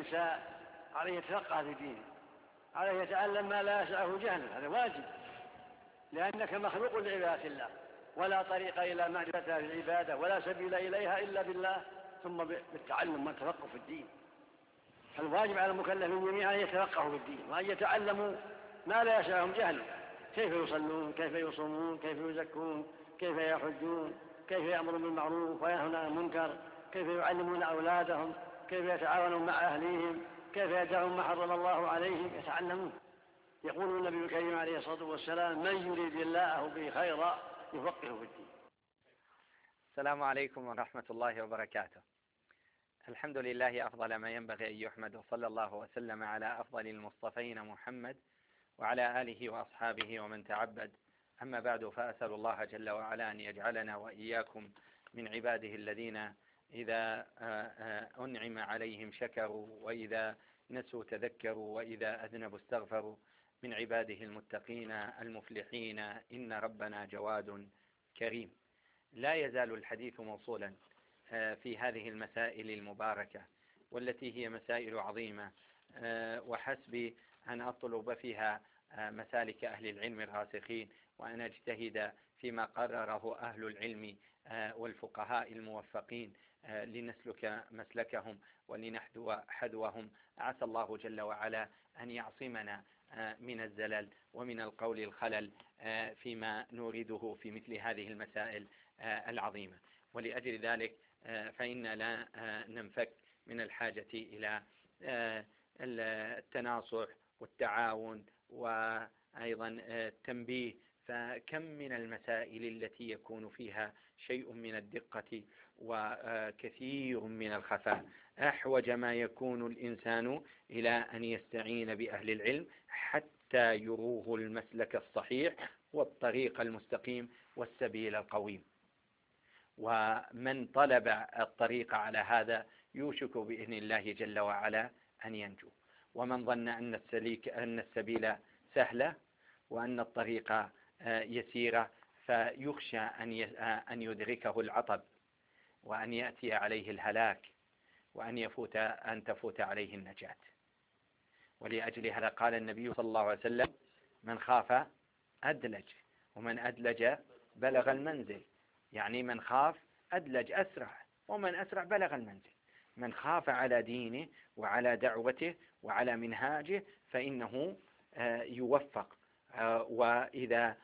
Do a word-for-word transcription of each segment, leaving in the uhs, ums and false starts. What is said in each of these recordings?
الإنسان عليه يتفقه في دينه، عليه يتعلم ما لا يسعه جهله، هذا واجب، لأنك مخلوق لعبادة الله، ولا طريق إلى معرفتها في العبادة ولا سبيل إليها إلا بالله ثم بالتعلم والتفقه في الدين. فالواجب على المكلفين جميعا أن يتفقهوا في الدين وأن يتعلموا ما لا يسعهم جهله، كيف يصلون، كيف يصومون، كيف يزكون، كيف يحجون، كيف يأمرون بالمعروف وينهون عن المنكر، كيف يعلمون أولادهم، كيف يتعاونون مع أهليهم، كيف يدعون ما حرم الله عليهم، يتعلمون. يقول النبي الكريم عليه الصلاة والسلام: من يريد الله به خيرا يفقهه في الدين. السلام عليكم ورحمة الله وبركاته. الحمد لله أفضل ما ينبغي أن يحمد، وصلى الله وسلم على أفضل المصطفين محمد وعلى آله وأصحابه ومن تعبد. أما بعد، فأسأل الله جل وعلا أن يجعلنا وإياكم من عباده الذين إذا أنعم عليهم شكروا، وإذا نسوا تذكروا، وإذا أذنبوا استغفروا، من عباده المتقين المفلحين. إن ربنا جواد كريم. لا يزال الحديث موصولا في هذه المسائل المباركة، والتي هي مسائل عظيمة، وحسبي أن أطلب فيها مسالك أهل العلم الراسخين، وأن أجتهد فيما قرره أهل العلم والفقهاء الموفقين لنسلك مسلكهم ولنحذو حذوهم. عسى الله جل وعلا أن يعصمنا من الزلل ومن القول الخلل فيما نريده في مثل هذه المسائل العظيمة. ولأجل ذلك فإن لا ننفك من الحاجة إلى التناصح والتعاون وأيضا التنبيه. فكم من المسائل التي يكون فيها شيء من الدقة وكثير من الخفاء. أحوج ما يكون الإنسان إلى أن يستعين بأهل العلم حتى يروه المسلك الصحيح والطريق المستقيم والسبيل القويم. ومن طلب الطريق على هذا يوشك بإذن الله جل وعلا أن ينجو. ومن ظن أن السليك أن السبيل سهلة وأن الطريق يسيرة فيخشى أن يدركه العطب، وأن يأتي عليه الهلاك، وأن يفوت أن تفوت عليه النجاة. ولأجل هذا قال النبي صلى الله عليه وسلم: من خاف أدلج، ومن أدلج بلغ المنزل. يعني من خاف أدلج أسرع، ومن أسرع بلغ المنزل. من خاف على دينه وعلى دعوته وعلى منهاجه فإنه يوفق، وإذا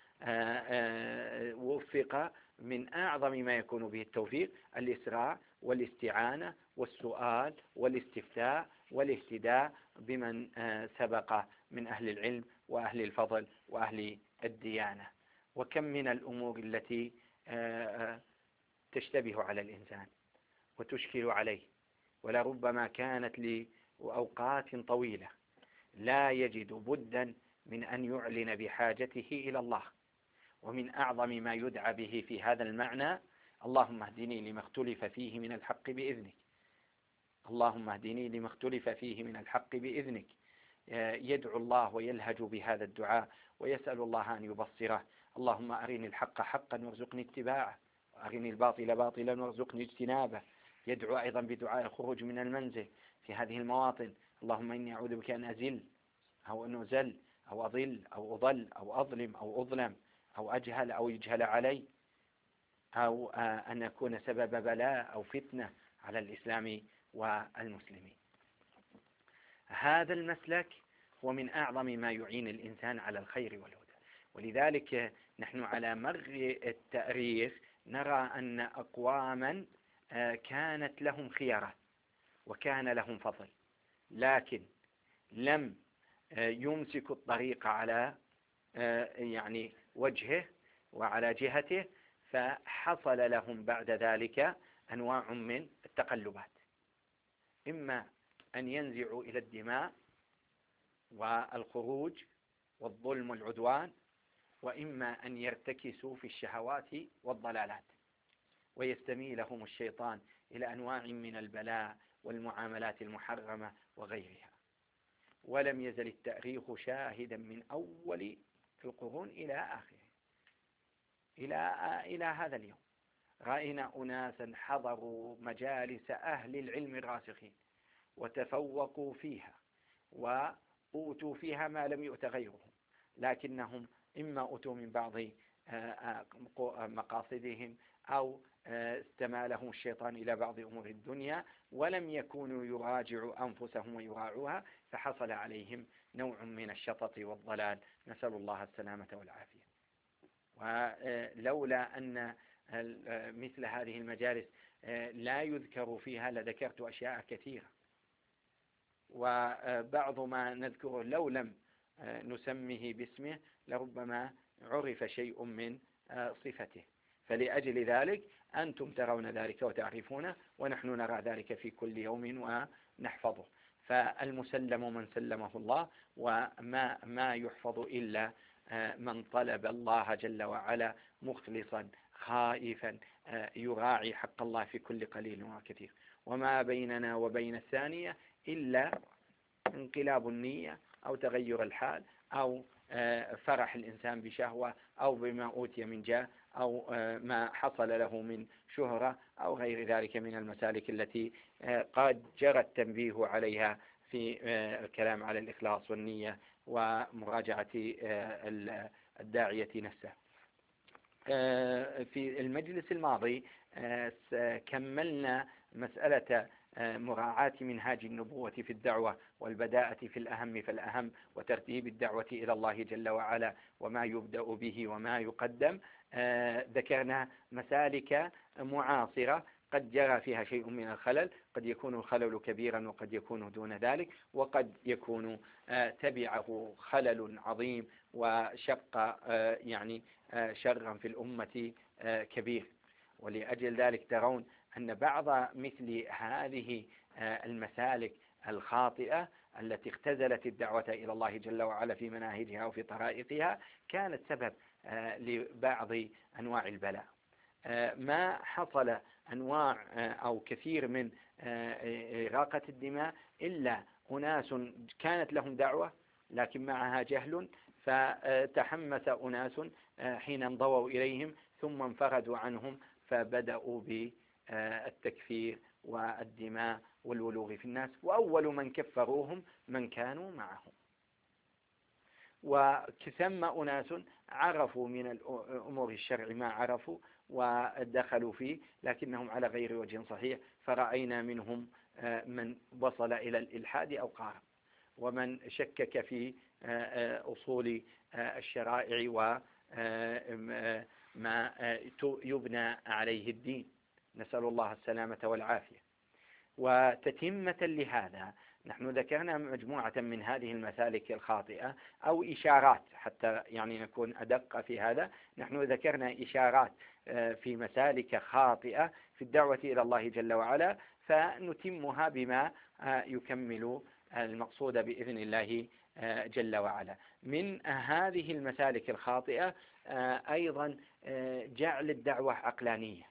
وفق من أعظم ما يكون به التوفيق الإسراع والاستعانة والسؤال والاستفتاء والاهتداء بمن سبق من أهل العلم وأهل الفضل وأهل الديانة. وكم من الأمور التي تشتبه على الإنسان وتشكل عليه، ولربما كانت لأوقات طويلة لا يجد بدا من أن يعلن بحاجته إلى الله. ومن أعظم ما يدعى به في هذا المعنى: اللهم اهدني لما اختلف فيه من الحق بإذنك. اللهم اهدني لما اختلف فيه من الحق بإذنك. يدعو الله ويلهج بهذا الدعاء ويسأل الله أن يبصره. اللهم أرني الحق حقا وارزقني اتباعه، وأرني الباطل باطلا وارزقني اجتنابه. يدعو أيضا بدعاء الخروج من المنزل في هذه المواطن: اللهم إني أعوذ بك أن أزل أو أن أزل أو أضل أو أضل أو أظلم أو أظلم أو أجهل أو يجهل علي، أو أن أكون سبب بلاء أو فتنة على الإسلام والمسلمين. هذا المسلك هو من أعظم ما يعين الإنسان على الخير والهدى. ولذلك نحن على مر التاريخ نرى أن أقواما كانت لهم خيارات وكان لهم فضل، لكن لم يمسكوا الطريق على يعني وجهه وعلى جهته، فحصل لهم بعد ذلك أنواع من التقلبات، إما أن ينزعوا إلى الدماء والخروج والظلم والعدوان، وإما أن يرتكسوا في الشهوات والضلالات ويستميلهم الشيطان إلى أنواع من البلاء والمعاملات المحرمة وغيرها. ولم يزل التاريخ شاهدا من أول القرون إلى آخره إلى إلى هذا اليوم. رأينا أناسا حضروا مجالس أهل العلم الراسخين وتفوقوا فيها وأوتوا فيها ما لم يؤت غيرهم، لكنهم إما أوتوا من بعض مقاصدهم أو استمالهم الشيطان إلى بعض أمور الدنيا ولم يكونوا يراجعوا أنفسهم ويراعوها، فحصل عليهم نوع من الشطط والضلال، نسأل الله السلامة والعافية. ولولا أن مثل هذه المجالس لا يذكر فيها لذكرت أشياء كثيرة، وبعض ما نذكره لو لم نسميه باسمه لربما عرف شيء من صفته، فلأجل ذلك أنتم ترون ذلك وتعرفونه ونحن نرى ذلك في كل يوم ونحفظه. فالمسلم من سلمه الله، وما ما يحفظ إلا من طلب الله جل وعلا مخلصا خائفا يراعي حق الله في كل قليل وكثير. وما بيننا وبين الثانية إلا انقلاب النية أو تغير الحال أو فرح الإنسان بشهوة أو بما أوتي من جاه أو ما حصل له من شهرة أو غير ذلك من المسالك التي قد جرى التنبيه عليها في الكلام على الإخلاص والنية ومراجعة الداعية نفسه. في المجلس الماضي كملنا مسألة مراعاة منهاج النبوة في الدعوة والبداءة في الأهم فالأهم وترتيب الدعوة إلى الله جل وعلا وما يبدأ به وما يقدم. ذكرنا مسالك معاصرة قد جرى فيها شيء من الخلل، قد يكون الخلل كبيرا وقد يكون دون ذلك، وقد يكون تبعه خلل عظيم وشق يعني شرا في الأمة كبير. ولأجل ذلك ترون أن بعض مثل هذه المسالك الخاطئة التي اختزلت الدعوة إلى الله جل وعلا في مناهجها وفي طرائقها كانت سبب لبعض أنواع البلاء. ما حصل أنواع أو كثير من إراقة الدماء إلا أناس كانت لهم دعوة لكن معها جهل، فتحمس أناس حين انضووا إليهم ثم انفردوا عنهم فبدأوا بالتكفير والدماء والولوغ في الناس، وأول من كفروهم من كانوا معهم. وثم أناس عرفوا من الأمور الشرع ما عرفوا ودخلوا فيه لكنهم على غير وجه صحيح، فرأينا منهم من وصل إلى الإلحاد أو قارب، ومن شكك في أصول الشرائع وما يبنى عليه الدين، نسأل الله السلامة والعافية. وتتمة لهذا نحن ذكرنا مجموعة من هذه المسالك الخاطئة أو إشارات، حتى يعني نكون أدق في هذا، نحن ذكرنا إشارات في مسالك خاطئة في الدعوة إلى الله جل وعلا، فنتمها بما يكمل المقصود بإذن الله جل وعلا. من هذه المسالك الخاطئة أيضا جعل الدعوة عقلانية،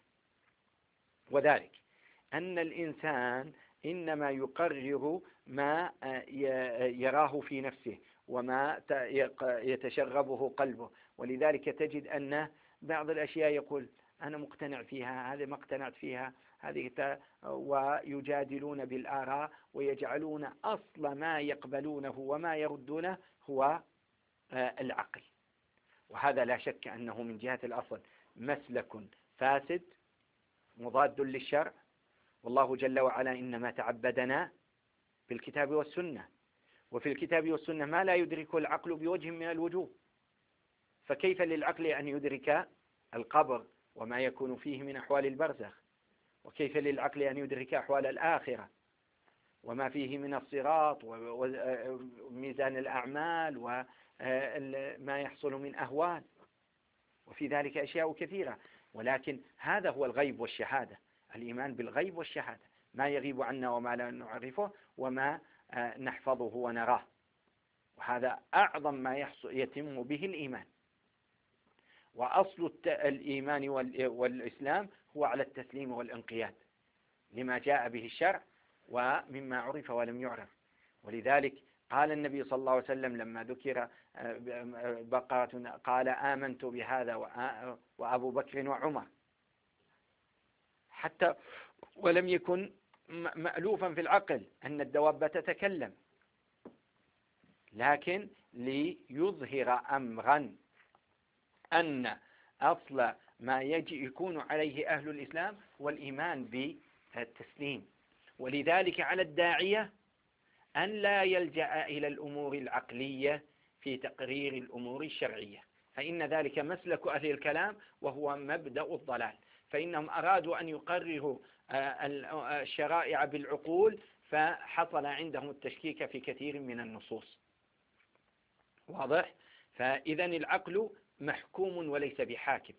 وذلك أن الإنسان إنما يقرر ما يراه في نفسه وما يتشغبه قلبه، ولذلك تجد أن بعض الأشياء يقول أنا مقتنع فيها، هذه ما اقتنعت فيها، هذه، ويجادلون بالآراء ويجعلون أصل ما يقبلونه وما يردونه هو العقل. وهذا لا شك أنه من جهة الأصل مسلك فاسد مضاد للشرع، والله جل وعلا إنما تعبدنا بالكتاب والسنة، وفي الكتاب والسنة ما لا يدركه العقل بوجه من الوجوه، فكيف للعقل أن يدرك القبر وما يكون فيه من أحوال البرزخ، وكيف للعقل أن يدرك أحوال الآخرة وما فيه من الصراط وميزان الأعمال وما يحصل من أهوال، وفي ذلك أشياء كثيرة. ولكن هذا هو الغيب والشهادة، الإيمان بالغيب والشهادة، ما يغيب عنا وما لا نعرفه وما نحفظه ونراه، وهذا أعظم ما يتم به الإيمان. وأصل الإيمان والإسلام هو على التسليم والانقياد لما جاء به الشرع ومما عرف ولم يعرف. ولذلك قال النبي صلى الله عليه وسلم لما ذكر بقرة قال آمنت بهذا وأبو بكر وعمر، حتى ولم يكن مألوفا في العقل أن الدواب تتكلم، لكن ليظهر أمرا أن أصل ما يجي يكون عليه أهل الإسلام والإيمان بالتسليم. ولذلك على الداعية أن لا يلجأ إلى الأمور العقلية في تقرير الأمور الشرعية، فإن ذلك مسلك أهل الكلام وهو مبدأ الضلال، فإنهم أرادوا أن يقرروا الشرائع بالعقول فحصل عندهم التشكيك في كثير من النصوص. واضح؟ فإذا العقل محكوم وليس بحاكم،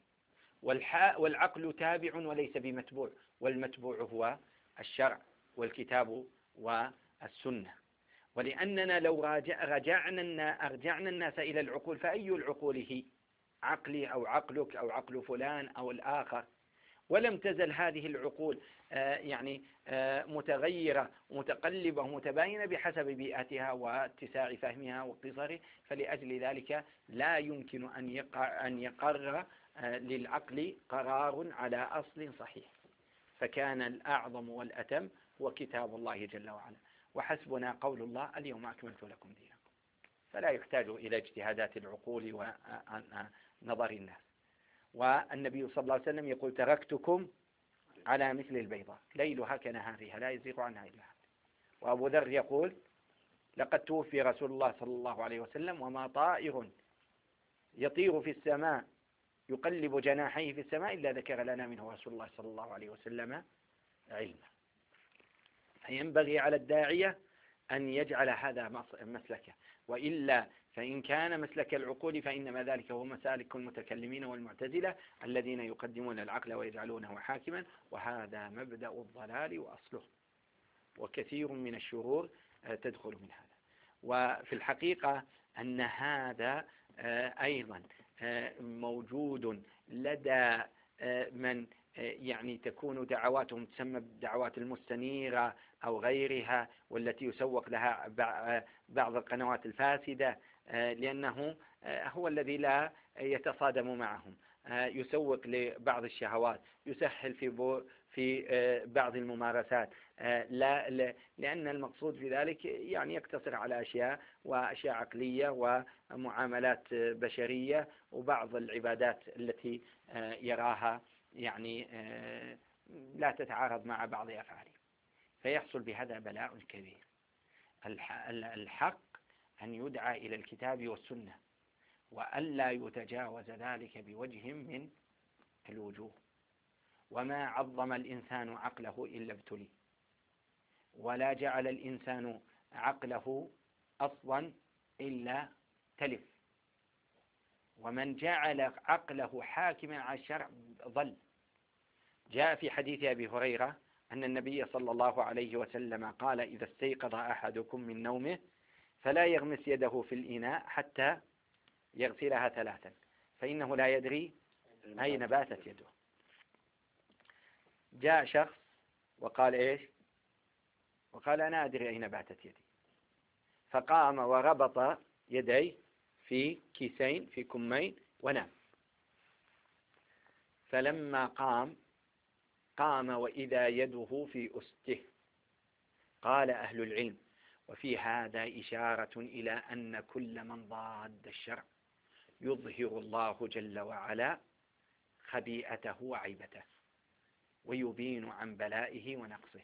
والعقل تابع وليس بمتبوع، والمتبوع هو الشرع والكتاب والسنة. ولأننا لو رجعنا أرجعنا الناس إلى العقول، فأي العقول هي؟ عقلي أو عقلك أو عقل فلان أو الآخر، ولم تزل هذه العقول يعني متغيرة ومتقلبة ومتباينة بحسب بيئتها واتساع فهمها واقتصاره، فلأجل ذلك لا يمكن أن يقرر للعقل قرار على أصل صحيح. فكان الأعظم والأتم هو كتاب الله جل وعلا، وحسبنا قول الله اليوم أكملت لكم دينكم، فلا يحتاج إلى اجتهادات العقول ونظر الناس. والنبي صلى الله عليه وسلم يقول تركتكم على مثل البيضاء ليلها كنهارها لا يزيغ عنها إلا هالك. وأبو ذر يقول لقد توفي رسول الله صلى الله عليه وسلم وما طائر يطير في السماء يقلب جناحيه في السماء إلا ذكر لنا منه رسول الله صلى الله عليه وسلم علما. فينبغي على الداعية أن يجعل هذا مسلكه، وإلا فإن كان مسلك العقول فإنما ذلك هو مسالك المتكلمين والمعتزلة الذين يقدمون العقل ويجعلونه حاكما، وهذا مبدأ الضلال وأصله، وكثير من الشرور تدخل من هذا. وفي الحقيقة أن هذا أيضا موجود لدى من يعني تكون دعواتهم تسمى بالدعوات المستنيرة أو غيرها، والتي يسوق لها بعض القنوات الفاسدة، لأنه هو الذي لا يتصادم معهم، يسوق لبعض الشهوات، يسهل في في بعض الممارسات، لا لأن المقصود في ذلك يعني يقتصر على أشياء وأشياء عقلية ومعاملات بشرية وبعض العبادات التي يراها يعني لا تتعارض مع بعض أفعاله، فيحصل بهذا بلاء كبير. الحق أن يدعى إلى الكتاب والسنة، وألا يتجاوز ذلك بوجه من الوجوه. وما عظم الإنسان عقله إلا ابتلي، ولا جعل الإنسان عقله أصلا إلا تلف، ومن جعل عقله حاكما على الشرع ضل. جاء في حديث أبي هريرة أن النبي صلى الله عليه وسلم قال إذا استيقظ أحدكم من نومه فلا يغمس يده في الإناء حتى يغسلها ثلاثا فإنه لا يدري أين باتت يده. جاء شخص وقال إيش؟ وقال أنا أدري أين باتت يدي، فقام وربط يديه في كيسين في كمين ونام. فلما قام قام وإذا يده في أسته. قال أهل العلم وفي هذا إشارة إلى أن كل من ضاد الشرع يظهر الله جل وعلا خبيئته وعيبته ويبين عن بلائه ونقصه.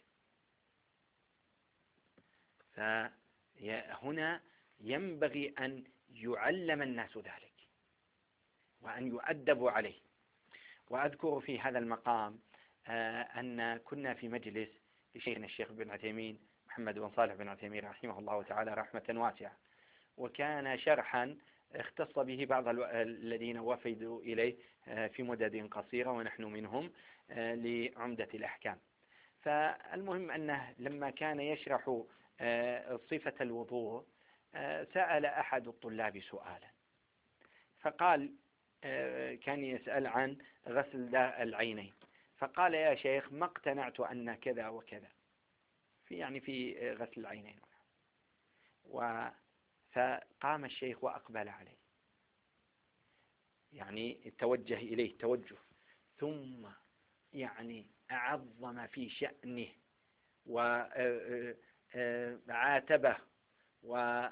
فهنا ينبغي أن يعلم الناس ذلك وأن يؤدبوا عليه. وأذكر في هذا المقام أن كنا في مجلس لشيخنا الشيخ بن عثيمين محمد بن صالح بن عثيمين رحمه الله تعالى رحمة واسعة، وكان شرحا اختص به بعض الذين وفدوا إليه في مدد قصيرة ونحن منهم لعمدة الأحكام. فالمهم أنه لما كان يشرح صفة الوضوء سأل أحد الطلاب سؤالا، فقال كان يسأل عن غسل العينين، فقال يا شيخ ما اقتنعت أن كذا وكذا في يعني في غسل العينين. فقام الشيخ وأقبل عليه، يعني توجه إليه توجه، ثم يعني أعظم في شأنه وعاتبه، وما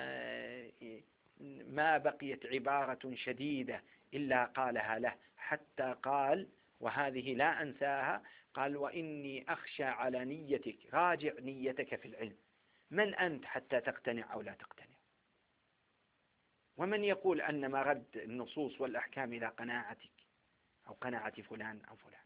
بقيت عبارة شديدة إلا قالها له، حتى قال، وهذه لا أنساها، قال: وإني أخشى على نيتك، راجع نيتك في العلم، من أنت حتى تقتنع أو لا تقتنع؟ ومن يقول أن مرد النصوص والأحكام إلى قناعتك أو قناعة فلان أو فلان؟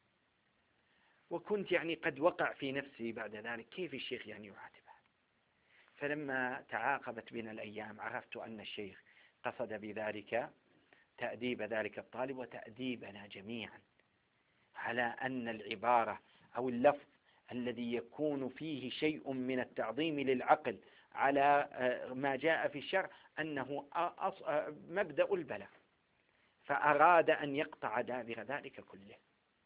وكنت يعني قد وقع في نفسي بعد ذلك كيف الشيخ يعني يعاتبه. فلما تعاقبت بنا الأيام عرفت أن الشيخ قصد بذلك تأديب ذلك الطالب وتأديبنا جميعا، على أن العبارة أو اللفظ الذي يكون فيه شيء من التعظيم للعقل على ما جاء في الشرع أنه مبدأ البلاء، فأراد أن يقطع دابر ذلك كله.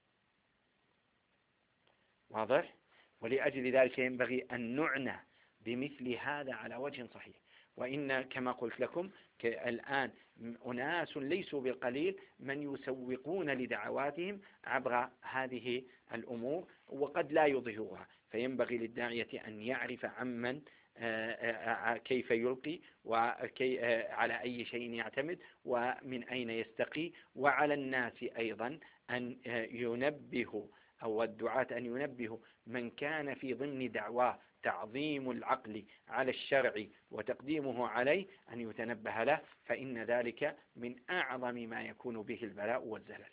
واضح؟ ولأجل ذلك ينبغي أن نعنى بمثل هذا على وجه صحيح. وإن كما قلت لكم الآن أناس ليسوا بالقليل من يسوقون لدعواتهم عبر هذه الأمور وقد لا يظهرها، فينبغي للداعية أن يعرف عمن كيف يلقي وعلى أي شيء يعتمد ومن أين يستقي، وعلى الناس أيضا أن ينبهوا أو الدعاة أن ينبهوا من كان في ضمن دعواه تعظيم العقل على الشرع وتقديمه عليه أن يتنبه له، فإن ذلك من أعظم ما يكون به البلاء والزلل.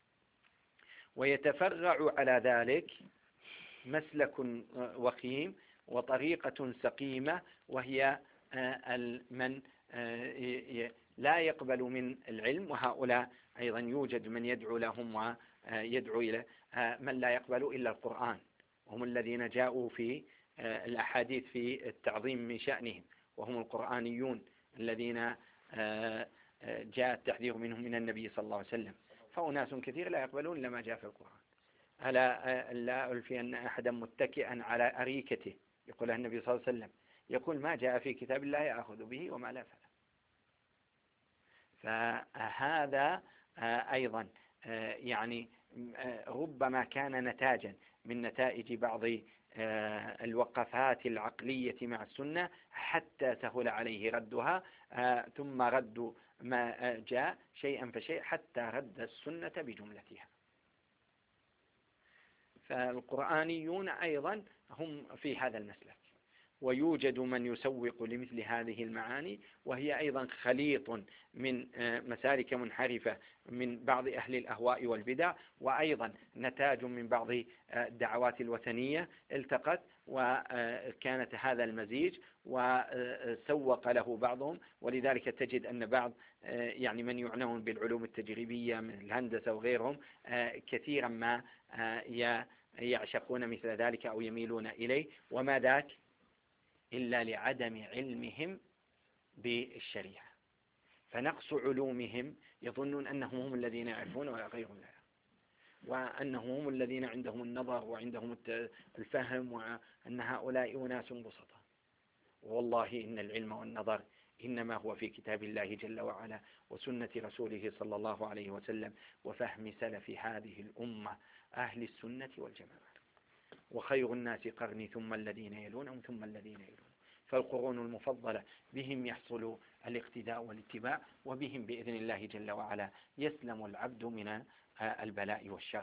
ويتفرع على ذلك مسلك وخيم وطريقة سقيمة، وهي من لا يقبل من العلم، وهؤلاء أيضا يوجد من يدعو لهم ويدعو إلى من لا يقبل إلا القرآن، وهم الذين جاءوا في الأحاديث في التعظيم من شأنهم، وهم القرآنيون الذين جاء التحذير منهم من النبي صلى الله عليه وسلم. فأناس كثير لا يقبلون إلا ما جاء في القرآن. ألا لا ألفي أن أحدا متكئا على أريكته يقول النبي صلى الله عليه وسلم يقول: ما جاء في كتاب الله يأخذ به وما لا فلا. فهذا أيضا يعني ربما كان نتاجا من نتائج بعض الوقفات العقلية مع السنة حتى سهل عليه ردها، ثم رد ما جاء شيئا فشيء حتى رد السنة بجملتها. فالقرآنيون أيضا هم في هذا المسلك، ويوجد من يسوق لمثل هذه المعاني، وهي أيضا خليط من مسالك منحرفة من بعض أهل الأهواء والبدع، وأيضا نتاج من بعض الدعوات الوثنية التقت وكانت هذا المزيج وسوق له بعضهم. ولذلك تجد أن بعض يعني من يعنون بالعلوم التجريبية من الهندسة وغيرهم كثيرا ما يعشقون مثل ذلك أو يميلون إليه، وما ذاك إلا لعدم علمهم بالشريعة، فنقص علومهم يظنون أنهم هم الذين يعرفون ولا غيرهم لا، وأنهم هم الذين عندهم النظر وعندهم الفهم، وأن هؤلاء أناس بسطاء. والله إن العلم والنظر إنما هو في كتاب الله جل وعلا وسنة رسوله صلى الله عليه وسلم وفهم سلف هذه الأمة أهل السنة والجماعة. وخير الناس قرني ثم الذين يلونهم ثم الذين يلونهم، فالقرون المفضلة بهم يحصل الاقتداء والاتباع، وبهم بإذن الله جل وعلا يسلم العبد من البلاء والشر.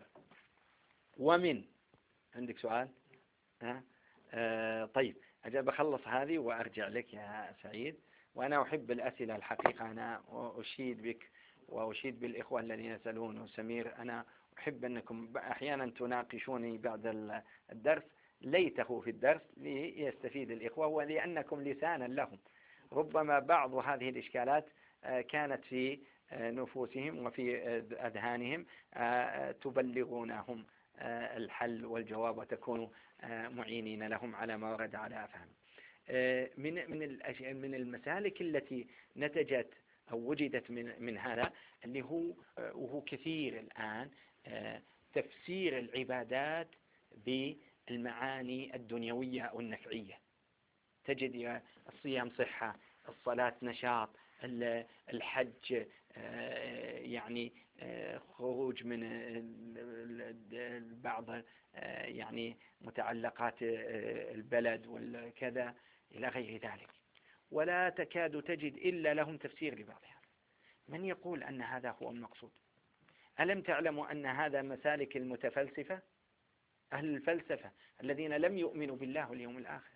ومن عندك سؤال؟ أه؟ أه طيب أجل بخلص هذه وأرجع لك يا سعيد. وأنا أحب الأسئلة الحقيقة، أنا أشيد بك وأشيد بالإخوة الذين يسألون. وسمير أنا أحب أنكم أحيانا تناقشوني بعد الدرس، ليته في الدرس ليستفيد الإخوة ولأنكم لسانا لهم. ربما بعض هذه الإشكالات كانت في نفوسهم وفي أذهانهم تبلغونهم الحل والجواب وتكونوا معينين لهم على ما ورد على أفهم. من من من المسالك التي نتجت أو وجدت من من هذا اللي هو وهو كثير الآن تفسير العبادات بالمعاني الدنيوية أو النفعية. تجد الصيام صحة، الصلاة نشاط، الحج يعني خروج من بعض يعني متعلقات البلد والكذا إلى غير ذلك، ولا تكاد تجد إلا لهم تفسير لبعضها. من يقول أن هذا هو المقصود؟ ألم تعلموا أن هذا مسالك المتفلسفة، أهل الفلسفة الذين لم يؤمنوا بالله واليوم الآخر،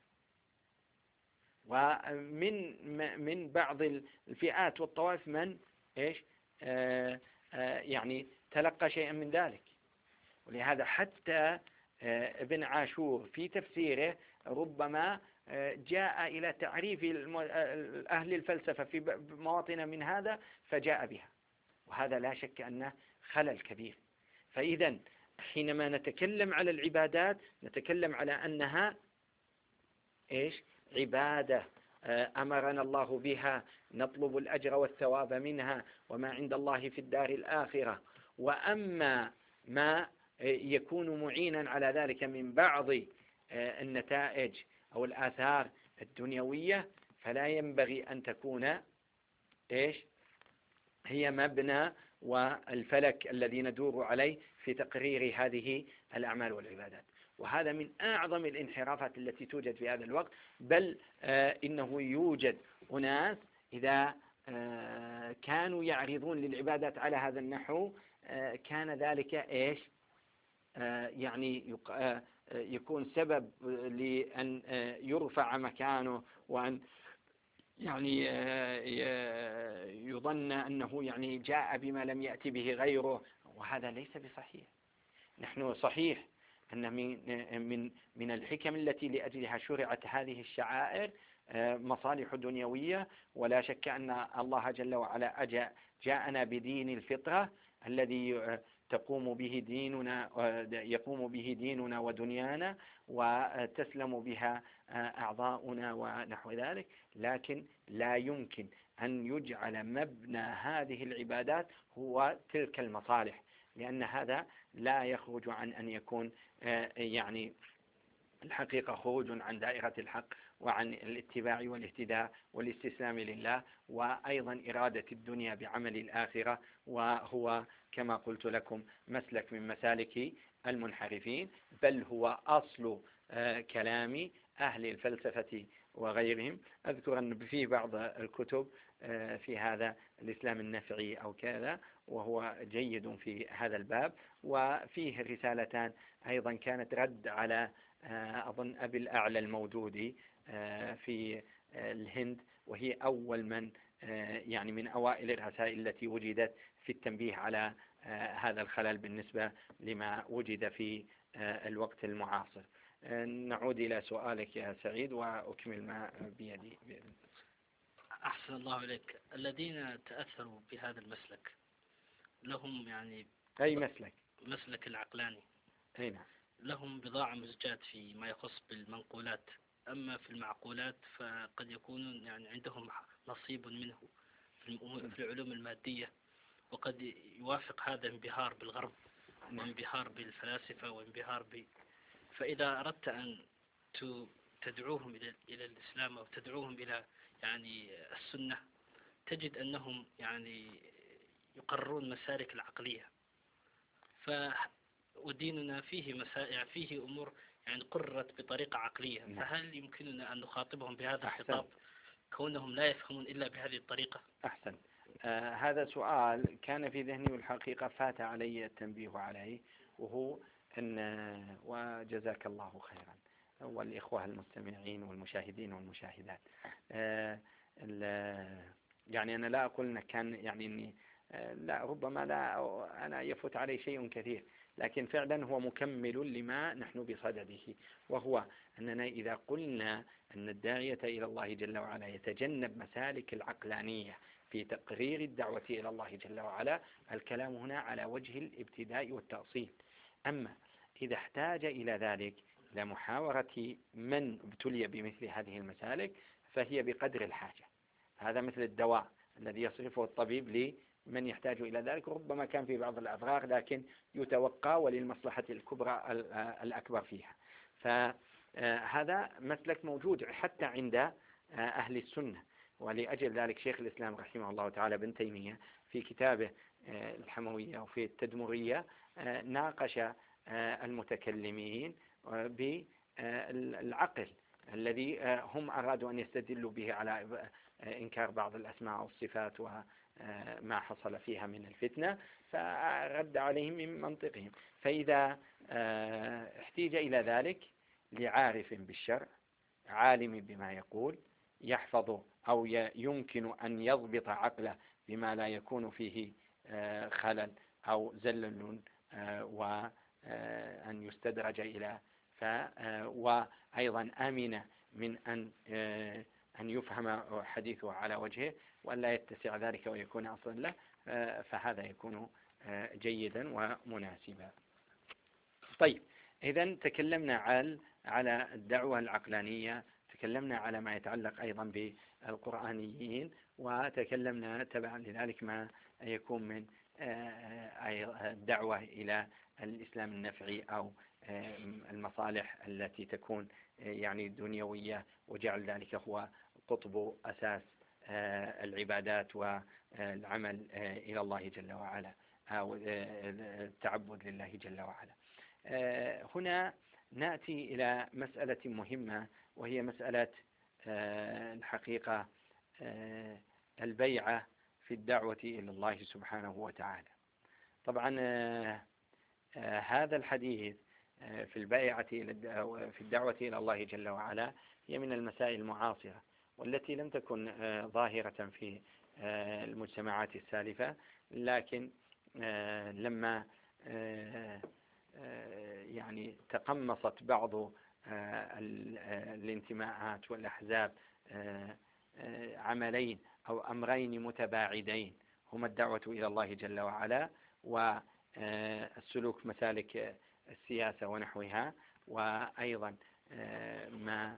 ومن من بعض الفئات والطوائف من إيش آآ آآ يعني تلقى شيئا من ذلك. ولهذا حتى ابن عاشور في تفسيره ربما جاء إلى تعريف أهل الفلسفة في مواطن من هذا فجاء بها، وهذا لا شك أنه خلل كبير. فإذا حينما نتكلم على العبادات نتكلم على أنها إيش عبادة أمرنا الله بها، نطلب الأجر والثواب منها، وما عند الله في الدار الآخرة. وأما ما يكون معينا على ذلك من بعض النتائج أو الآثار الدنيوية فلا ينبغي أن تكون إيش هي مبنى والفلك الذي ندور عليه في تقرير هذه الأعمال والعبادات. وهذا من أعظم الانحرافات التي توجد في هذا الوقت، بل آه إنه يوجد أناس إذا آه كانوا يعرضون للعبادات على هذا النحو آه كان ذلك إيش آه يعني آه يكون سبب لأن آه يرفع مكانه، وأن يعني يظن أنه يعني جاء بما لم يأتي به غيره، وهذا ليس بصحيح. نحن صحيح أن من من من الحكم التي لأجلها شرعت هذه الشعائر مصالح دنيوية، ولا شك أن الله جل وعلا أجا جاءنا بدين الفطرة الذي تقوم به ديننا يقوم به ديننا ودنيانا وتسلم بها أعضاؤنا ونحو ذلك، لكن لا يمكن أن يجعل مبنى هذه العبادات هو تلك المصالح، لأن هذا لا يخرج عن أن يكون يعني الحقيقة خروج عن دائرة الحق وعن الاتباع والاهتداء والاستسلام لله، وأيضا إرادة الدنيا بعمل الآخرة، وهو كما قلت لكم مسلك من مسالك المنحرفين، بل هو أصل كلام أهل الفلسفة وغيرهم. أذكر أن في بعض الكتب في هذا الإسلام النفعي أو كذا، وهو جيد في هذا الباب، وفيه رسالتان أيضا كانت رد على أظن أبي الأعلى المودودي في الهند، وهي أول من يعني من أوائل الرسائل التي وجدت في التنبيه على هذا الخلل بالنسبة لما وجد في الوقت المعاصر. نعود إلى سؤالك يا سعيد وأكمل ما بيدي. أحسن الله إليك. الذين تأثروا بهذا المسلك لهم يعني أي مسلك؟ مسلك العقلاني. أي نعم. لهم بضاعة مزجات في ما يخص بالمنقولات، أما في المعقولات فقد يكون يعني عندهم نصيب منه في العلوم المادية، وقد يوافق هذا انبهار بالغرب وانبهار بالفلاسفة وانبهار ب... فإذا أردت أن تدعوهم إلى إلى الإسلام أو تدعوهم إلى يعني السنة تجد أنهم يعني يقررون مسالك العقلية، ف وديننا فيه مسائل فيه أمور يعني قررت بطريقة عقلية. نعم. فهل يمكننا أن نخاطبهم بهذا الخطاب كونهم لا يفهمون إلا بهذه الطريقة؟ أحسن. آه هذا سؤال كان في ذهني والحقيقة فات علي التنبيه عليه، وهو أن وجزاك الله خيرا والإخوة المستمعين والمشاهدين والمشاهدات. آه يعني أنا لا أقول أن كان يعني إني آه لا ربما لا أنا يفوت علي شيء كثير، لكن فعلا هو مكمل لما نحن بصدده، وهو أننا إذا قلنا أن الداعية إلى الله جل وعلا يتجنب مسالك العقلانية في تقرير الدعوة إلى الله جل وعلا، الكلام هنا على وجه الابتداء والتأصيل. أما إذا احتاج إلى ذلك لمحاورة من ابتلي بمثل هذه المسالك فهي بقدر الحاجة. هذا مثل الدواء الذي يصرفه الطبيب لمن يحتاج إلى ذلك، ربما كان في بعض الأضرار لكن يتوقع وللمصلحة الكبرى الأكبر فيها. فهذا مسلك موجود حتى عند أهل السنة، ولأجل ذلك شيخ الإسلام رحمه الله تعالى ابن تيمية في كتابه الحموية وفي التدمرية ناقش المتكلمين بالعقل الذي هم أرادوا أن يستدلوا به على إنكار بعض الأسماء والصفات وما حصل فيها من الفتنة، فرد عليهم من منطقهم. فإذا احتيج إلى ذلك لعارف بالشرع عالم بما يقول يحفظ أو يمكن أن يضبط عقله بما لا يكون فيه خلل أو زلل وأن يستدرج إلى وأيضا آمن من أن أن يفهم حديثه على وجهه وأن لا يتسع ذلك ويكون أصلا له، فهذا يكون جيدا ومناسبا. طيب، إذن تكلمنا على الدعوة العقلانية، تكلمنا على ما يتعلق أيضا بالقرآنيين، وتكلمنا تبعا لذلك ما يكون من الدعوة إلى الإسلام النفعي أو المصالح التي تكون يعني دنيوية، وجعل ذلك هو قطب أساس العبادات والعمل إلى الله جل وعلا أو التعبد لله جل وعلا. هنا نأتي إلى مسألة مهمة، وهي مسألة الحقيقة البيعة في الدعوة إلى الله سبحانه وتعالى. طبعا هذا الحديث في البيعة في الدعوة إلى الله جل وعلا هي من المسائل المعاصرة، والتي لم تكن ظاهرة في المجتمعات السالفة، لكن لما يعني تقمصت بعض الانتماءات والأحزاب عملين أو أمرين متباعدين هما الدعوة إلى الله جل وعلا والسلوك مسالك السياسة ونحوها، وأيضا ما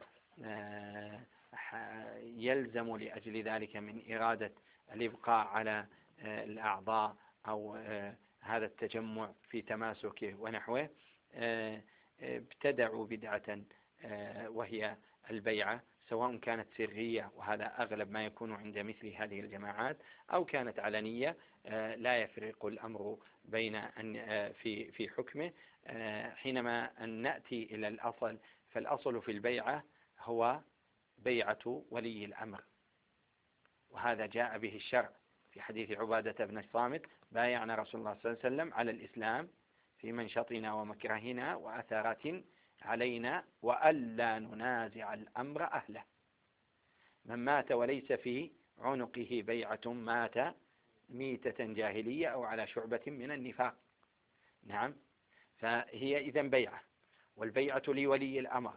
يلزم لأجل ذلك من إرادة الإبقاء على الأعضاء أو هذا التجمع في تماسكه ونحوه، ابتدعوا بدعة وهي البيعة، سواء كانت سرية وهذا أغلب ما يكون عند مثل هذه الجماعات، أو كانت علنية لا يفرق الأمر بين أن في في حكمه. حينما أن نأتي إلى الأصل، فالأصل في البيعة هو بيعة ولي الأمر، وهذا جاء به الشرع في حديث عبادة بن الصامت: بايعنا رسول الله صلى الله عليه وسلم على الإسلام في منشطنا ومكرهنا وأثارات علينا وألا ننازع الأمر أهله. من مات وليس في عنقه بيعة مات ميتة جاهلية أو على شعبة من النفاق. نعم، فهي إذن بيعة، والبيعة لولي الأمر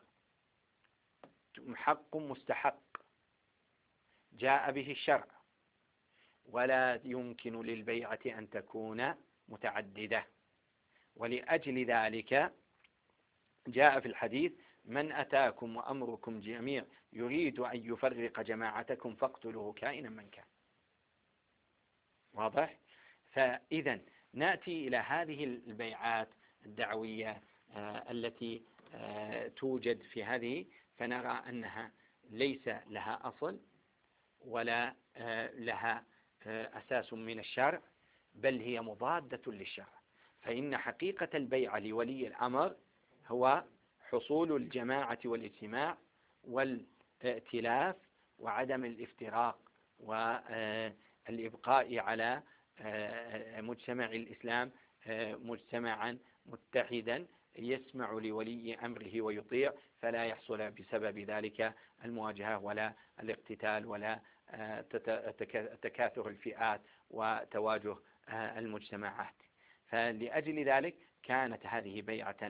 حق مستحق جاء به الشرع، ولا يمكن للبيعة أن تكون متعددة، ولأجل ذلك جاء في الحديث: من أتاكم وأمركم جميع يريد أن يفرق جماعتكم فاقتلوه كائنا من كان. واضح؟ فإذا نأتي إلى هذه البيعات الدعوية التي توجد في هذه، فنرى أنها ليس لها أصل ولا لها أساس من الشرع، بل هي مضادة للشرع. فإن حقيقة البيعة لولي الأمر هو حصول الجماعة والاجتماع والائتلاف وعدم الافتراق والإبقاء على مجتمع الإسلام مجتمعا متحدا يسمع لولي أمره ويطيع، فلا يحصل بسبب ذلك المواجهة ولا الاقتتال ولا تكاثر الفئات وتواجه المجتمعات. فلأجل ذلك كانت هذه بيعة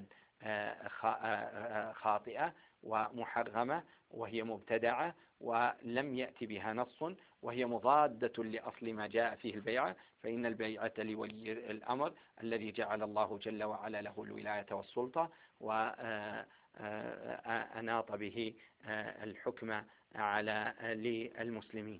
خاطئة ومحرمة، وهي مبتدعة ولم يأتي بها نص، وهي مضادة لأصل ما جاء فيه البيعة. فإن البيعة لولي الأمر الذي جعل الله جل وعلا له الولاية والسلطة وأناط به الحكم على للمسلمين.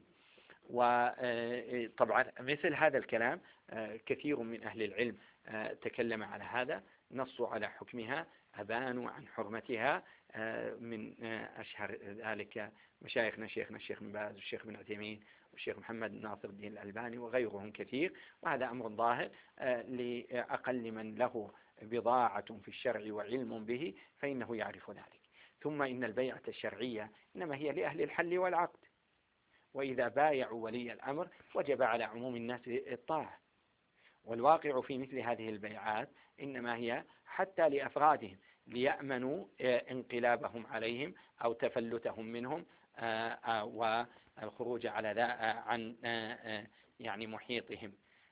وطبعا مثل هذا الكلام كثير من أهل العلم تكلم على هذا، نصوا على حكمها، أبانوا عن حرمتها، من أشهر ذلك مشايخنا شيخنا الشيخ بن باز والشيخ بن عثيمين والشيخ محمد ناصر الدين الألباني وغيرهم كثير، وهذا أمر ظاهر لأقل من له بضاعة في الشرع وعلم به فإنه يعرف ذلك. ثم إن البيعة الشرعية إنما هي لأهل الحل والعقد، وإذا بايعوا ولي الأمر وجب على عموم الناس الطاعة. والواقع في مثل هذه البيعات إنما هي حتى لأفرادهم ليأمنوا انقلابهم عليهم أو تفلتهم منهم والخروج على ذا عن يعني محيطهم.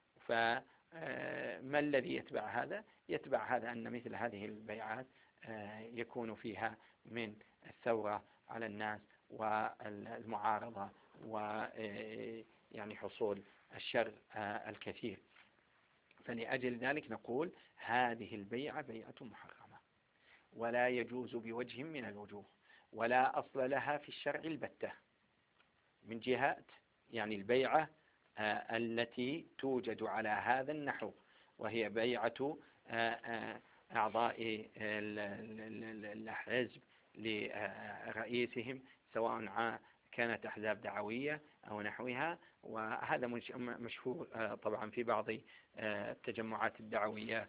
فما الذي يتبع هذا؟ يتبع هذا أن مثل هذه البيعات يكون فيها من الثورة على الناس والمعارضة ويعني حصول الشر الكثير. فلأجل ذلك نقول هذه البيعة بيعة محرمة ولا يجوز بوجه من الوجوه، ولا أصل لها في الشرع البتة من جهات يعني البيعة التي توجد على هذا النحو، وهي بيعة أعضاء الحزب لرئيسهم سواء كانت أحزاب دعوية أو نحوها. وهذا مشهور طبعا في بعض التجمعات الدعوية،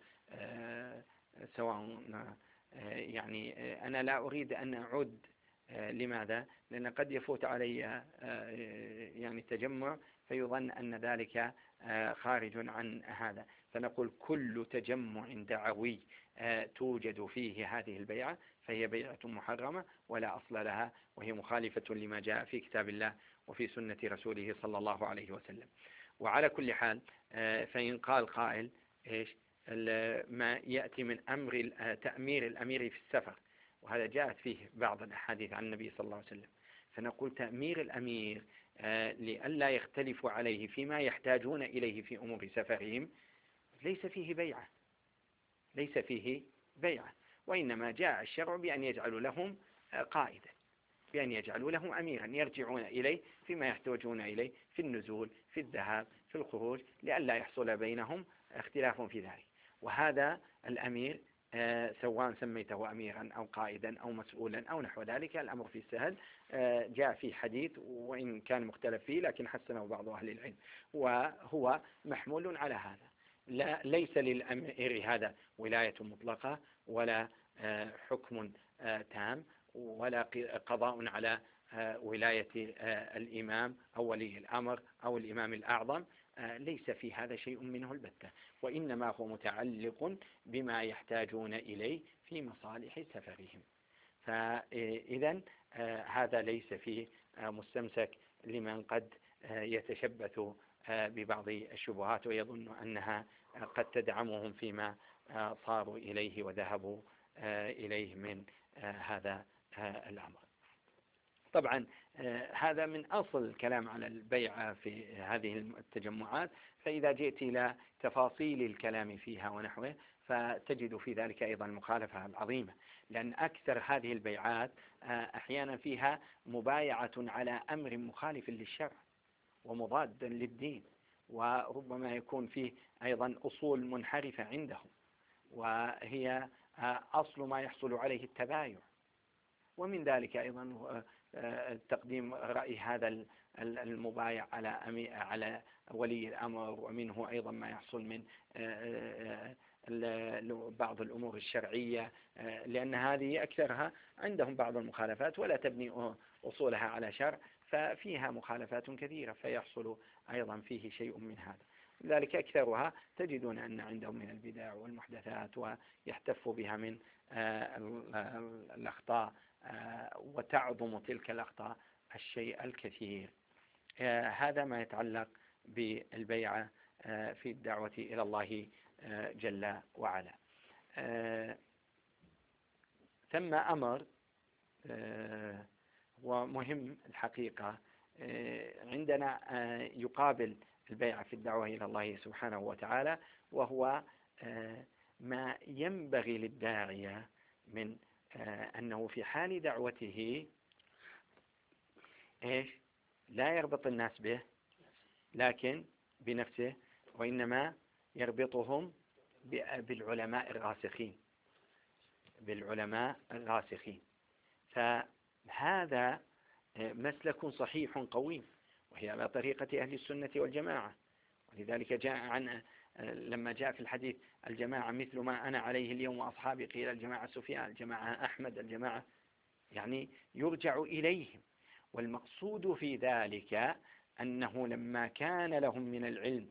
سواء يعني أنا لا أريد أن أعد، لماذا؟ لأن قد يفوت علي يعني تجمع فيظن أن ذلك خارج عن هذا، فنقول كل تجمع دعوي توجد فيه هذه البيعة فهي بيعة محرمة ولا أصل لها، وهي مخالفة لما جاء في كتاب الله وفي سنة رسوله صلى الله عليه وسلم. وعلى كل حال فإن قال قائل إيش ما يأتي من أمر تأمير الأمير في السفر، وهذا جاءت فيه بعض الأحاديث عن النبي صلى الله عليه وسلم، فنقول تأمير الأمير لئلا يختلفوا عليه فيما يحتاجون إليه في أمور سفرهم ليس فيه بيعة، ليس فيه بيعة، وإنما جاء الشرع بأن يجعلوا لهم قائدا، بأن يجعلوا لهم أميرا يرجعون إليه فيما يحتاجون إليه في النزول في الذهاب في الخروج، لئلا يحصل بينهم اختلاف في ذلك. وهذا الأمير سواء سميته أميرا أو قائدا أو مسؤولا أو نحو ذلك الأمر في السهل، جاء في حديث وإن كان مختلف فيه لكن حسنه بعض أهل العلم، وهو محمول على هذا. لا ليس للأمير هذا ولاية مطلقة ولا حكم تام ولا قضاء على ولاية الإمام أو ولي الأمر أو الإمام الأعظم، ليس في هذا شيء منه البتة، وإنما هو متعلق بما يحتاجون إليه في مصالح سفرهم. فإذا هذا ليس فيه مستمسك لمن قد يتشبث ببعض الشبهات ويظن أنها قد تدعمهم فيما صاروا إليه وذهبوا إليه من هذا الأمر. طبعا هذا من أصل الكلام على البيعة في هذه التجمعات، فإذا جئت إلى تفاصيل الكلام فيها ونحوه فتجد في ذلك أيضا المخالفة العظيمة، لأن أكثر هذه البيعات أحيانا فيها مبايعة على أمر مخالف للشرع ومضاد للدين، وربما يكون فيه أيضا أصول منحرفة عندهم، وهي أصل ما يحصل عليه التبايع. ومن ذلك أيضا تقديم رأي هذا المبايع على على ولي الأمر، ومنه أيضا ما يحصل من بعض الأمور الشرعية، لأن هذه أكثرها عندهم بعض المخالفات ولا تبني أصولها على شرع، ففيها مخالفات كثيرة فيحصل أيضا فيه شيء من هذا. لذلك أكثرها تجدون أن عندهم من البدع والمحدثات ويحتف بها من الأخطاء، وتعظم تلك الأخطاء الشيء الكثير. هذا ما يتعلق بالبيعة في الدعوة إلى الله جل وعلا. ثم أمر ومهم الحقيقة عندنا يقابل البيعة في الدعوة إلى الله سبحانه وتعالى، وهو ما ينبغي للداعية من أنه في حال دعوته إيش لا يربط الناس به لكن بنفسه، وإنما يربطهم بالعلماء الراسخين بالعلماء الراسخين فهذا مسلك صحيح قويم، وهي على طريقة أهل السنة والجماعة. ولذلك جاء عن لما جاء في الحديث الجماعة مثل ما أنا عليه اليوم وأصحابي، قيل الجماعة سفيان، الجماعة أحمد، الجماعة يعني يرجع إليهم. والمقصود في ذلك أنه لما كان لهم من العلم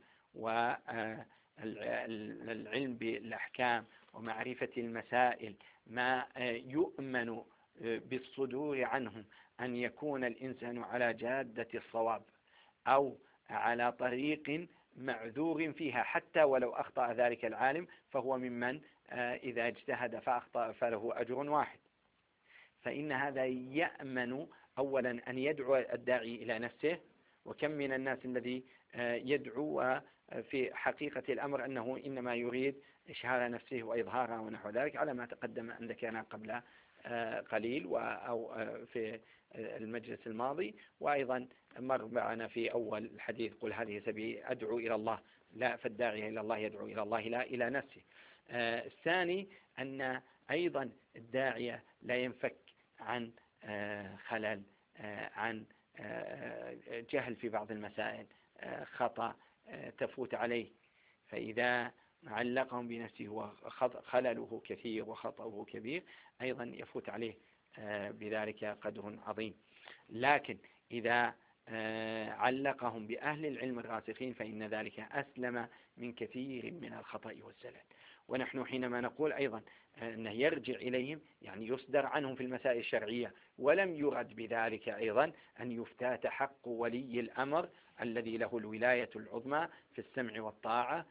والعلم بالأحكام ومعرفة المسائل ما يؤمن بالصدور عنهم أن يكون الإنسان على جادة الصواب أو على طريق معذور فيها، حتى ولو أخطأ ذلك العالم فهو ممن إذا اجتهد فأخطأ فله أجر واحد. فإن هذا يأمن أولا أن يدعو الداعي إلى نفسه، وكم من الناس الذي يدعو في حقيقة الأمر أنه إنما يريد إشهار نفسه وإظهارها ونحو ذلك، على ما تقدم أن ذكرنا قبل قليل أو في المجلس الماضي، وأيضا مر معنا في أول الحديث قل هذه سبيلي أدعو إلى الله، لا فالداعي إلى الله يدعو إلى الله لا إلى نفسه. الثاني أن أيضا الداعية لا ينفك عن خلل، عن جهل في بعض المسائل، خطأ تفوت عليه، فإذا علقهم بنفسه وخلله كثير وخطأه كبير أيضا يفوت عليه بذلك قدر عظيم. لكن إذا علقهم بأهل العلم الراسخين فإن ذلك أسلم من كثير من الخطأ والزلل. ونحن حينما نقول أيضا أنه يرجع إليهم يعني يصدر عنهم في المسائل الشرعية، ولم يرد بذلك أيضا أن يفتات حق ولي الأمر الذي له الولاية العظمى في السمع والطاعة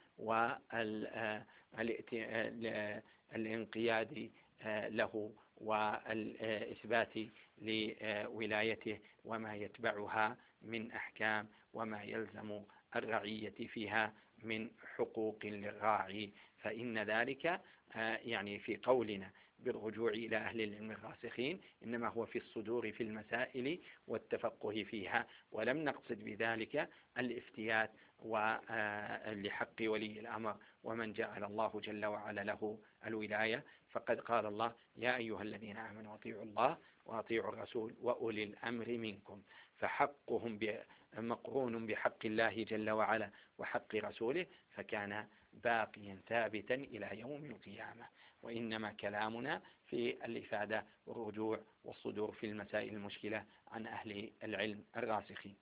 والانقياد له والإثبات لولايته وما يتبعها من أحكام وما يلزم الرعية فيها من حقوق للراعي. فإن ذلك يعني في قولنا بالرجوع إلى أهل العلم الراسخين إنما هو في الصدور في المسائل والتفقه فيها، ولم نقصد بذلك الافتيات ولحق ولي الأمر ومن جعل الله جل وعلا له الولاية. فقد قال الله يا أيها الذين آمنوا أطيعوا الله وأطيعوا الرسول وأولي الأمر منكم، فحقهم مقرون بحق الله جل وعلا وحق رسوله، فكان باقيا ثابتا إلى يوم القيامة. وإنما كلامنا في الإفادة والرجوع والصدور في المسائل المشكلة عن أهل العلم الراسخين.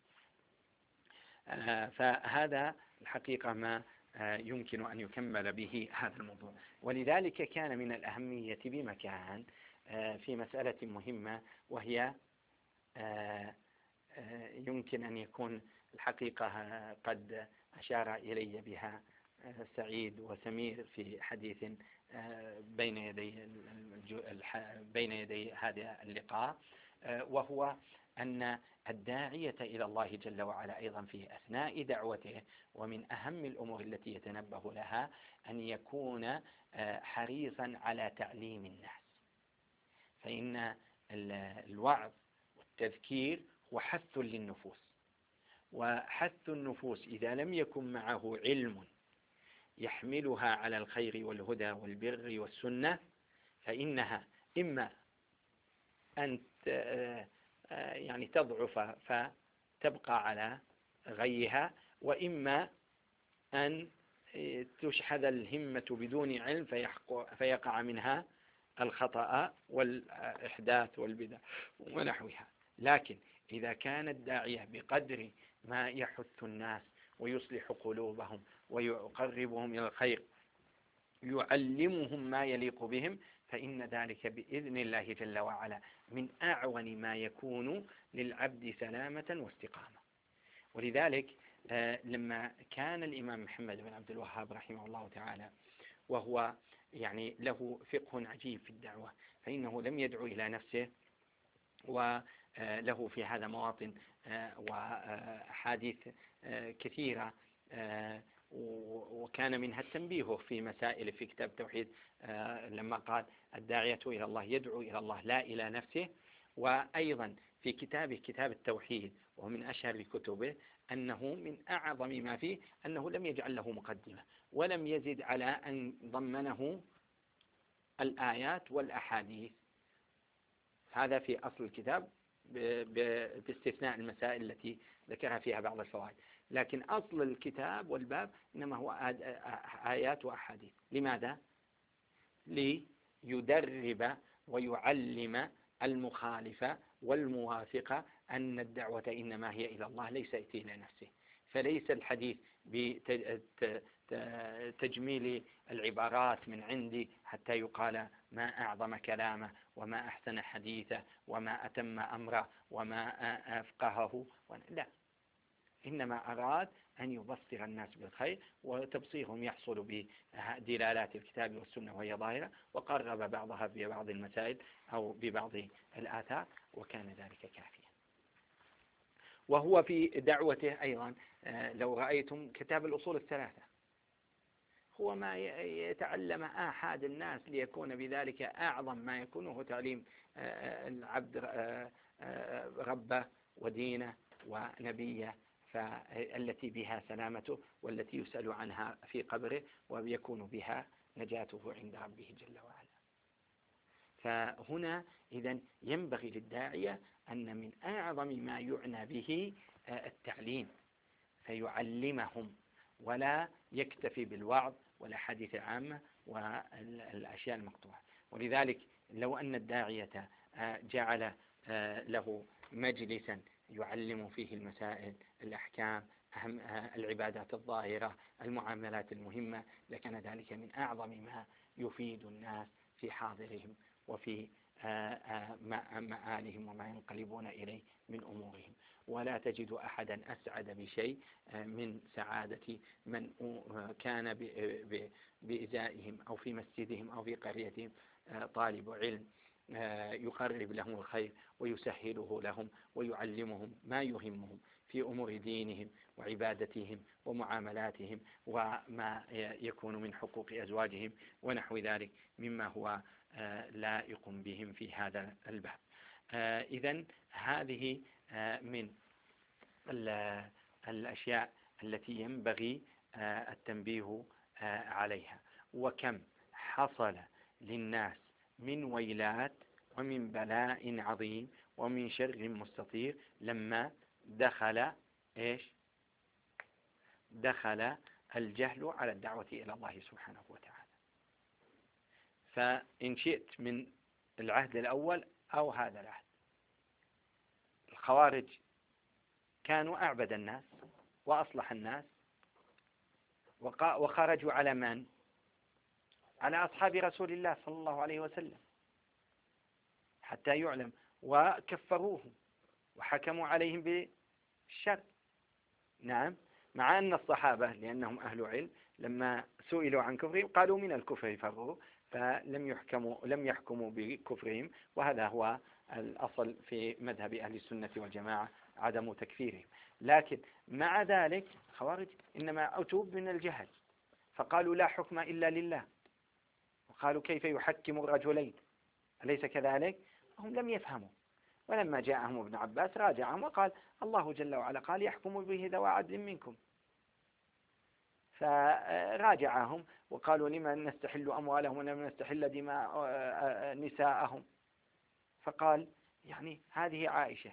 فهذا الحقيقة ما يمكن أن يكمل به هذا الموضوع. ولذلك كان من الأهمية بمكان في مسألة مهمة، وهي يمكن أن يكون الحقيقة قد أشار إلي بها سعيد وسمير في حديث بين يدي بين يدي هذا اللقاء، وهو أن الداعية إلى الله جل وعلا أيضا في أثناء دعوته ومن أهم الأمور التي يتنبه لها أن يكون حريصا على تعليم الناس. فإن الوعظ والتذكير هو حث للنفوس، وحث النفوس إذا لم يكن معه علم يحملها على الخير والهدى والبر والسنة فإنها إما أن يعني تضعف فتبقى على غيها، وإما أن تشحذ الهمة بدون علم فيقع منها الخطأ والإحداث والبدع ونحوها. لكن إذا كان الداعية بقدر ما يحث الناس ويصلح قلوبهم ويقربهم إلى الخير يعلمهم ما يليق بهم، فإن ذلك بإذن الله جل وعلا من أعون ما يكون للعبد سلامة واستقامة. ولذلك لما كان الإمام محمد بن عبد الوهاب رحمه الله تعالى وهو يعني له فقه عجيب في الدعوة، فإنه لم يدعو إلى نفسه، وله في هذا مواطن وأحاديث كثيرة، وكان منها التنبيه في مسائل في كتاب التوحيد لما قال الداعية إلى الله يدعو إلى الله لا إلى نفسه. وأيضا في كتابه كتاب التوحيد وهو من أشهر كتبه أنه من أعظم ما فيه أنه لم يجعل له مقدمة ولم يزد على أن ضمنه الآيات والأحاديث هذا في أصل الكتاب باستثناء المسائل التي ذكرها فيها بعض الفوائد. لكن أصل الكتاب والباب إنما هو آيات وأحاديث. لماذا؟ ليدرب ويعلم المخالف والموافق أن الدعوة إنما هي إلى الله ليست إلى نفسه. فليس الحديث بتجميل العبارات من عندي حتى يقال ما أعظم كلامه وما أحسن حديثه وما أتم أمره وما أفقهه. لا، إنما أراد أن يبصر الناس بالخير، وتبصيرهم يحصل بدلالات الكتاب والسنة وهي ظاهرة، وقرب بعضها ببعض المسائل أو ببعض الآثار، وكان ذلك كافيا. وهو في دعوته أيضا لو رأيتم كتاب الأصول الثلاثة هو ما يتعلم آحاد الناس ليكون بذلك أعظم ما يكون، هو تعليم العبد ربه ودينه ونبيه، فالتي بها سلامته والتي يسأل عنها في قبره ويكون بها نجاته عند ربه جل وعلا. فهنا إذن ينبغي للداعية أن من أعظم ما يعنى به التعليم، فيعلمهم ولا يكتفي بالوعظ ولا حديث عامة والأشياء المقطوعة. ولذلك لو أن الداعية جعل له مجلسا يعلم فيه المسائل، الأحكام، أهم العبادات الظاهرة، المعاملات المهمة، لكان ذلك من أعظم ما يفيد الناس في حاضرهم وفي مآلهم وما ينقلبون إليه من أمورهم. ولا تجد أحدا أسعد بشيء من سعادة من كان بإزائهم أو في مسجدهم أو في قريتهم طالب علم يقرب لهم الخير ويسهله لهم ويعلمهم ما يهمهم في أمور دينهم وعبادتهم ومعاملاتهم وما يكون من حقوق أزواجهم ونحو ذلك مما هو لائق بهم في هذا الباب. إذن هذه من الأشياء التي ينبغي التنبيه عليها. وكم حصل للناس من ويلات ومن بلاء عظيم ومن شر مستطير لما دخل إيش؟ دخل الجهل على الدعوة إلى الله سبحانه وتعالى. فإن شئت من العهد الأول أو هذا العهد، الخوارج كانوا أعبد الناس وأصلح الناس، وخرجوا على من؟ على أصحاب رسول الله صلى الله عليه وسلم حتى يعلم، وكفروهم وحكموا عليهم بالشر. نعم، مع أن الصحابة لأنهم أهل علم لما سئلوا عن كفرهم قالوا من الكفر فروا، فلم يحكموا لم يحكموا بكفرهم، وهذا هو الأصل في مذهب أهل السنة والجماعة عدم تكفيرهم. لكن مع ذلك الخوارج إنما أتوا من الجهل، فقالوا لا حكم إلا لله، وقالوا كيف يحكم الرجلين، أليس كذلك؟ هم لم يفهموا. ولما جاءهم ابن عباس راجعهم وقال الله جل وعلا قال يحكم به ذوى عدل منكم، فراجعهم وقالوا لما نستحل أموالهم ولم نستحل دماء نساءهم، فقال يعني هذه عائشة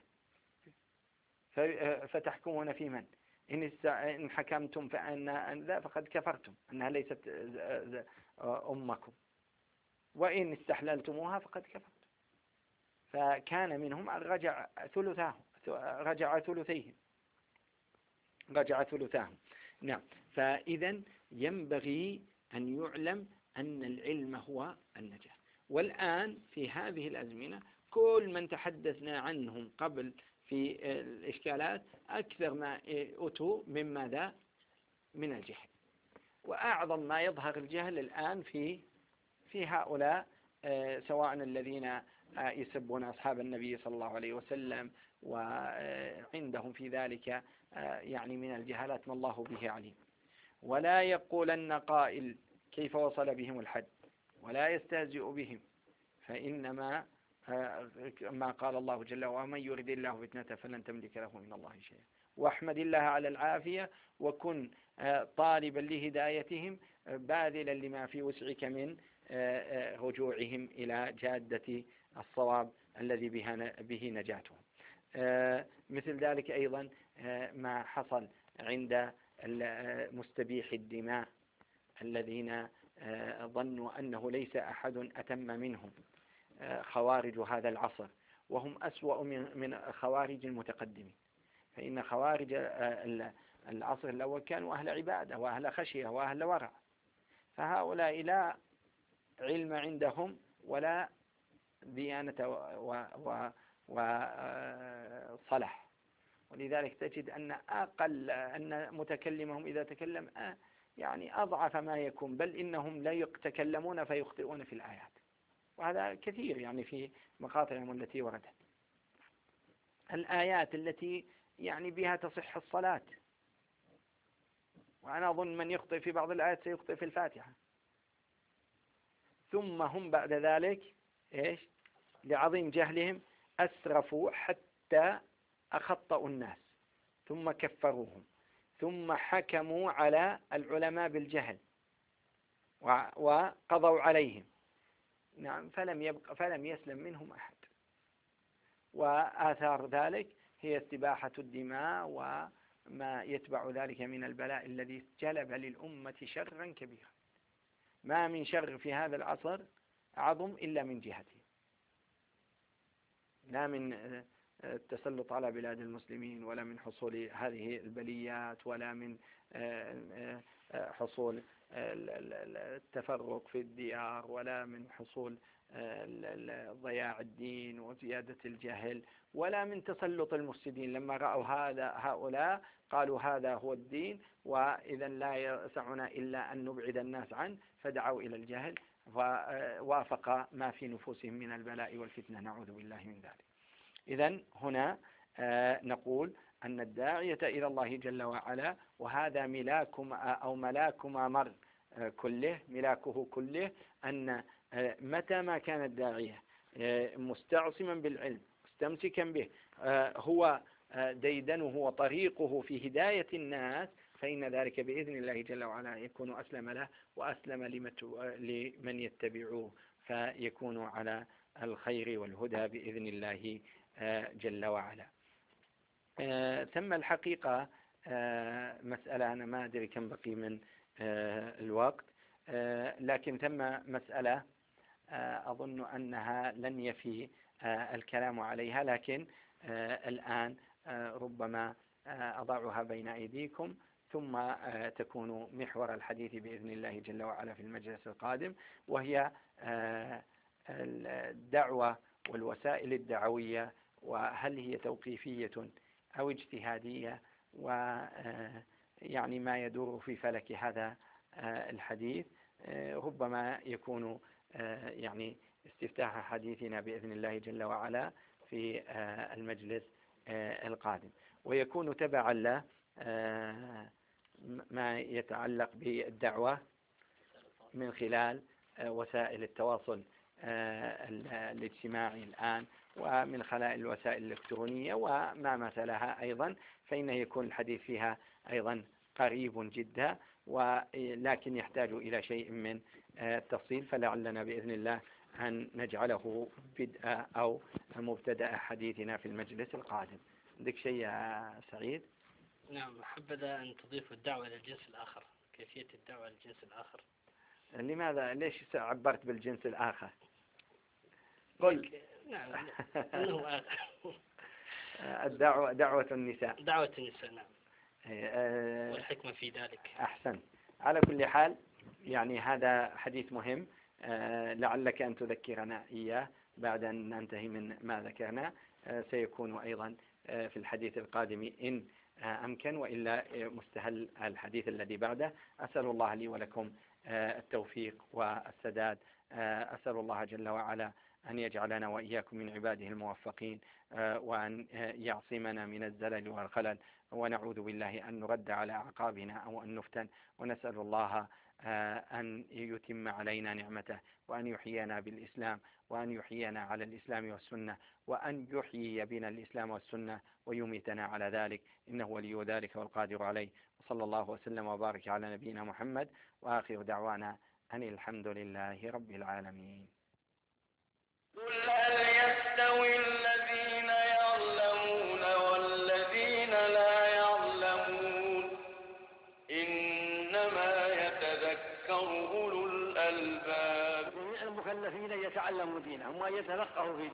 فتحكمون في من؟ إن حكمتم فأن ذا فقد كفرتم أنها ليست أمكم، وإن استحللتموها فقد كفرتم. فكان منهم رجع ثلثاه رجع ثلثيهم رجع ثلثاهم. نعم، فإذا ينبغي أن يعلم أن العلم هو النجاة. والآن في هذه الأزمنة كل من تحدثنا عنهم قبل في الإشكالات أكثر ما أتوا من ماذا؟ من الجهل. وأعظم ما يظهر الجهل الآن في في هؤلاء، سواء الذين يسبون أصحاب النبي صلى الله عليه وسلم وعندهم في ذلك يعني من الجهالات ما الله به عليم. ولا يقولن قائل كيف وصل بهم الحد، ولا يستهزئ بهم، فإنما ما قال الله جل وعلا ومن يرد الله فتنته فلن تملك له من الله شيئا. واحمد الله على العافية، وكن طالبا لهدايتهم باذلا لما في وسعك من رجوعهم إلى جادة الصواب الذي به نجاتهم. مثل ذلك أيضا ما حصل عند مستبيح الدماء الذين ظنوا أنه ليس أحد أتم منهم، خوارج هذا العصر، وهم أسوأ من خوارج المتقدمين. فإن خوارج العصر الأول كانوا أهل عبادة وأهل خشية وأهل ورع، فهؤلاء لا علم عندهم ولا ديانة وصلح، ولذلك تجد أن أقل أن متكلمهم إذا تكلم يعني أضعف ما يكون، بل إنهم لا يتكلمون فيخطئون في الآيات، وهذا كثير يعني في مقاطعهم التي وردت. الآيات التي يعني بها تصح الصلاة، وأنا أظن من يخطئ في بعض الآيات سيخطئ في الفاتحة، ثم هم بعد ذلك إيش لعظيم جهلهم أسرفوا حتى أخطأوا الناس ثم كفروهم ثم حكموا على العلماء بالجهل وقضوا عليهم، نعم، فلم يبقى فلم يسلم منهم أحد. وآثار ذلك هي استباحة الدماء وما يتبع ذلك من البلاء الذي جلب للأمة شرا كبيرا. ما من شر في هذا العصر أعظم إلا من جهته، لا من التسلط على بلاد المسلمين، ولا من حصول هذه البليات، ولا من حصول التفرق في الديار، ولا من حصول ضياع الدين وزيادة الجهل، ولا من تسلط المفسدين. لما رأوا هذا هؤلاء قالوا هذا هو الدين، وإذا لا يسعنا إلا أن نبعد الناس عنه، فدعوا إلى الجهل ووافق ما في نفوسهم من البلاء والفتنة، نعوذ بالله من ذلك. إذن هنا نقول أن الداعية إلى الله جل وعلا، وهذا ملاكما أو ملاكما مر كله، ملاكه كله، أن متى ما كان الداعية مستعصما بالعلم مستمسكا به، هو ديدنه وطريقه في هداية الناس، فإن ذلك بإذن الله جل وعلا يكون أسلم له وأسلم لمن يتبعوه، فيكون على الخير والهدى بإذن الله جل وعلا. ثم الحقيقة مسألة، أنا ما أدري كم بقي من الوقت، لكن ثم مسألة أظن أنها لن يفي الكلام عليها، لكن الآن ربما أضعها بين أيديكم ثم تكون محور الحديث بإذن الله جل وعلا في المجلس القادم، وهي الدعوة والوسائل الدعوية، وهل هي توقيفية أو اجتهادية، ويعني ما يدور في فلك هذا الحديث. ربما يكون يعني استفتاح حديثنا بإذن الله جل وعلا في المجلس القادم، ويكون تبعا له ما يتعلق بالدعوة من خلال وسائل التواصل الاجتماعي الآن، ومن خلال الوسائل الإلكترونية وما مثلها أيضا، فإنه يكون الحديث فيها أيضا قريب جدا، ولكن يحتاج إلى شيء من التفصيل، فلعلنا بإذن الله أن نجعله بدء أو مبتدأ حديثنا في المجلس القادم. عندك شيء يا سعيد؟ نعم، حبذا أن تضيف الدعوة للجنس الآخر، كيفية الدعوة للجنس الآخر. لماذا؟ ليش عبرت بالجنس الآخر؟ قل. نعم، أنه الدعوة دعوة النساء، دعوة النساء، نعم، أه والحكمة في ذلك. أحسن. على كل حال يعني هذا حديث مهم، أه لعلك أن تذكرنا إياه بعد أن ننتهي من ما ذكرنا. أه سيكون أيضا أه في الحديث القادم إن أه أمكن، وإلا مستهل الحديث الذي بعده. أسأل الله لي ولكم أه التوفيق والسداد. أه أسأل الله جل وعلا أن يجعلنا وإياكم من عباده الموفقين، وأن يعصمنا من الزلل والخلل، ونعوذ بالله أن نرد على أعقابنا أو أن نفتن، ونسأل الله أن يتم علينا نعمته، وأن يحيينا بالإسلام، وأن يحيينا على الإسلام والسنة، وأن يحيي بنا الإسلام والسنة ويميتنا على ذلك، إنه ولي ذلك والقادر عليه. وصلى الله وسلم وبارك على نبينا محمد، وآخر دعوانا أن الحمد لله رب العالمين. قل هل يستوي الذين يعلمون والذين لا يعلمون إنما يتذكر أولو الألباب. جميع المكلفين يتعلموا دينهم ويتفقهوا في